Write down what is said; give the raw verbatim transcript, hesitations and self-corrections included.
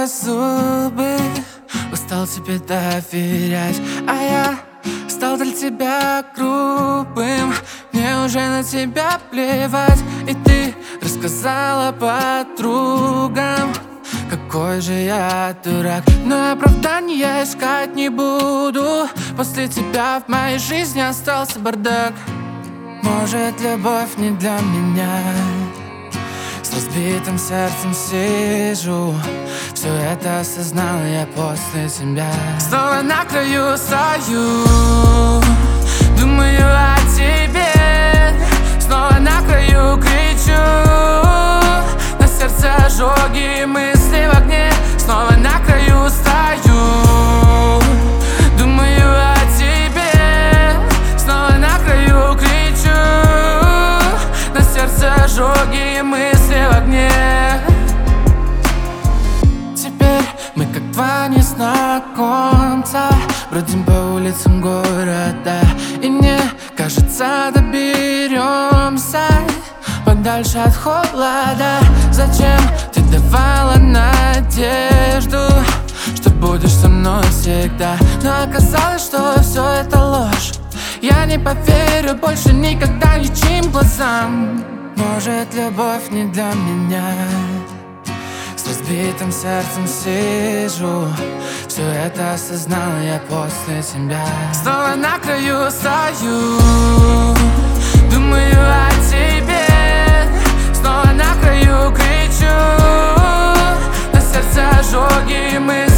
сквозь зубы, устал тебе доверять, а я стал для тебя грубым. Мне уже на тебя плевать, и ты рассказала подругам, какой же я дурак. Но оправдания искать не буду, после тебя в моей жизни остался бардак. Может, любовь не для меня, с разбитым сердцем сижу, все это осознал я после тебя. Снова на краю стою, думаю о тебе, снова на краю кричу, на сердце ожоги, мысли в огне. Снова на краю стою, думаю о тебе, снова на краю кричу, на сердце ожоги, мысли в огне. Теперь мы как два незнакомца бродим по улицам города, и мне кажется, доберемся подальше от холода. Зачем ты давала надежду, что будешь со мной всегда? Но оказалось, что все это ложь. Я не поверю больше никогда ничьим глазам. Может, любовь не для меня, с разбитым сердцем сижу, все это осознал я после тебя. Снова на краю стою, думаю о тебе, снова на краю кричу, на сердце ожоги, мы